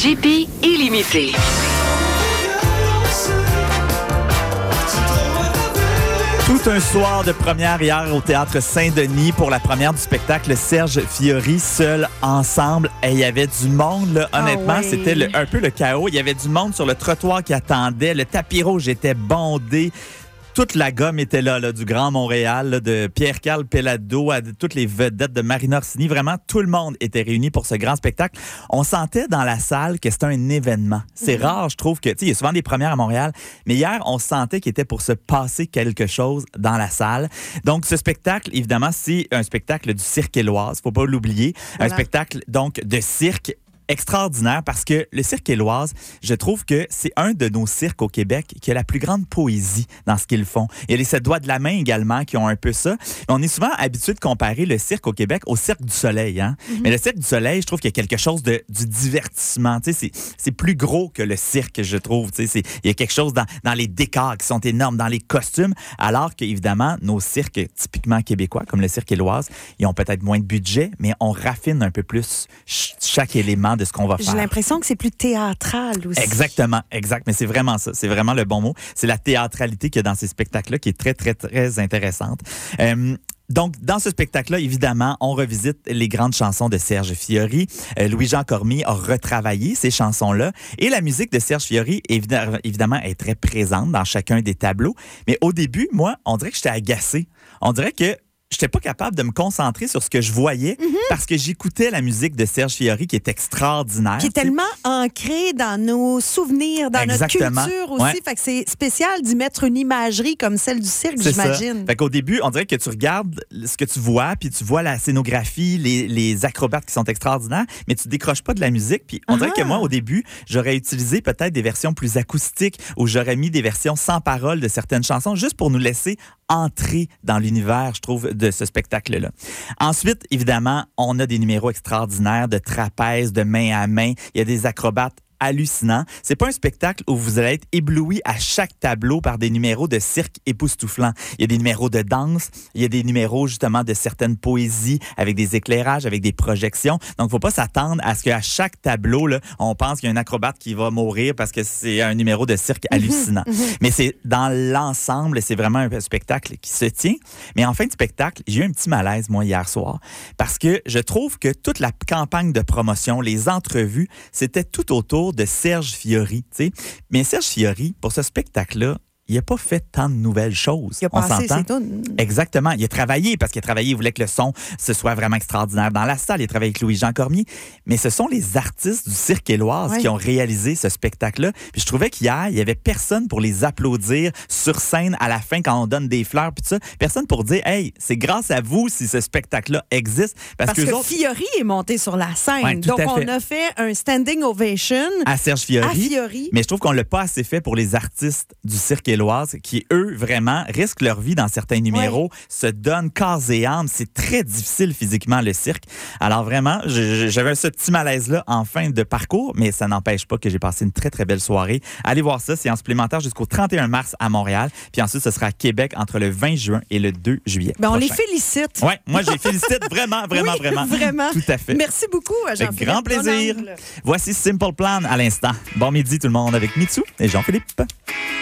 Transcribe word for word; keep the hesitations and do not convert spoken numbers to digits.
J P illimité. Tout un soir de première hier au Théâtre Saint-Denis pour la première du spectacle Serge Fiori, Seul ensemble. Et il y avait du monde, là. Honnêtement, oh oui. c'était le, un peu le chaos. Il y avait du monde sur le trottoir qui attendait. Le tapis rouge était bondé. Toute la gomme était là, là du Grand Montréal, là, de Pierre-Carl Pellado à de, toutes les vedettes de Marina Orsini. Vraiment, tout le monde était réuni pour ce grand spectacle. On sentait dans la salle que c'était un événement. C'est mm-hmm. rare, je trouve que, tu sais, il y a souvent des premières à Montréal, mais hier, on sentait qu'il était pour se passer quelque chose dans la salle. Donc, ce spectacle, évidemment, c'est un spectacle du Cirque Éloise, faut pas l'oublier. Voilà. Un spectacle, donc, de cirque extraordinaire parce que le Cirque Éloise, je trouve que c'est un de nos cirques au Québec qui a la plus grande poésie dans ce qu'ils font. Il y a les sept doigts de la main également qui ont un peu ça. Mais on est souvent habitué de comparer le cirque au Québec au Cirque du Soleil. Hein? Mm-hmm. Mais le Cirque du Soleil, je trouve qu'il y a quelque chose de, du divertissement. Tu sais, c'est, c'est plus gros que le cirque, je trouve. Tu sais, c'est, il y a quelque chose dans, dans les décors qui sont énormes, dans les costumes, alors qu'évidemment, nos cirques typiquement québécois, comme le Cirque Éloise, ils ont peut-être moins de budget, mais on raffine un peu plus ch- chaque élément de ce qu'on va faire. J'ai l'impression que c'est plus théâtral aussi. Exactement, exact. Mais c'est vraiment ça. C'est vraiment le bon mot. C'est la théâtralité qu'il y a dans ces spectacles-là qui est très, très, très intéressante. Euh, Donc, dans ce spectacle-là, évidemment, on revisite les grandes chansons de Serge Fiori. Euh, Louis-Jean Cormier a retravaillé ces chansons-là. Et la musique de Serge Fiori, évi- évidemment, est très présente dans chacun des tableaux. Mais au début, moi, on dirait que j'étais agacé. On dirait que j'étais pas capable de me concentrer sur ce que je voyais mm-hmm. parce que j'écoutais la musique de Serge Fiori qui est extraordinaire. Qui est tellement ancrée dans nos souvenirs, dans Exactement. notre culture aussi. Ouais. Fait que c'est spécial d'y mettre une imagerie comme celle du cirque, c'est j'imagine. Ça. Fait qu'au début, on dirait que tu regardes ce que tu vois, puis tu vois la scénographie, les, les acrobates qui sont extraordinaires, mais tu décroches pas de la musique. Puis on ah. dirait que moi, au début, j'aurais utilisé peut-être des versions plus acoustiques ou j'aurais mis des versions sans paroles de certaines chansons juste pour nous laisser entrer dans l'univers, je trouve, de ce spectacle-là. Ensuite, évidemment, on a des numéros extraordinaires de trapèze, de main à main. Il y a des acrobates hallucinant. C'est pas un spectacle où vous allez être ébloui à chaque tableau par des numéros de cirque époustouflants. Il y a des numéros de danse, il y a des numéros justement de certaines poésies avec des éclairages, avec des projections. Donc, faut pas s'attendre à ce qu'à chaque tableau, là, on pense qu'il y a un acrobate qui va mourir parce que c'est un numéro de cirque hallucinant. Mm-hmm, mm-hmm. Mais c'est dans l'ensemble, c'est vraiment un spectacle qui se tient. Mais en fin de spectacle, j'ai eu un petit malaise, moi, hier soir, parce que je trouve que toute la campagne de promotion, les entrevues, c'était tout autour de Serge Fiori, tu sais. Mais Serge Fiori, pour ce spectacle-là, il n'a pas fait tant de nouvelles choses. Il a on passé, s'entend? c'est tout. Exactement. Il a travaillé parce qu'il a travaillé, il voulait que le son ce soit vraiment extraordinaire dans la salle. Il a travaillé avec Louis-Jean Cormier. Mais ce sont les artistes du Cirque Éloise oui. qui ont réalisé ce spectacle-là. Puis je trouvais qu'hier, il n'y avait personne pour les applaudir sur scène à la fin quand on donne des fleurs puis tout ça. Personne pour dire, hey, c'est grâce à vous si ce spectacle-là existe. Parce, parce que, que autres... Fiori est monté sur la scène. Ouais, Donc, on fait. a fait un standing ovation à Serge Fiori. À Fiori. Mais je trouve qu'on ne l'a pas assez fait pour les artistes du Cirque Éloise qui, eux, vraiment, risquent leur vie dans certains numéros, oui. se donnent corps et âme. C'est très difficile physiquement, le cirque. Alors vraiment, je, j'avais ce petit malaise-là en fin de parcours, mais ça n'empêche pas que j'ai passé une très, très belle soirée. Allez voir ça, c'est en supplémentaire jusqu'au trente et un mars à Montréal. Puis ensuite, ce sera à Québec entre le vingt juin et le deux juillet. Ben, on les félicite. Oui, moi, je les félicite vraiment, vraiment, oui, vraiment. Vraiment. Tout à fait. Merci beaucoup, Jean-Philippe. Avec grand plaisir. Voici Simple Plan à l'instant. Bon midi, tout le monde, avec Mitsou et Jean-Philippe.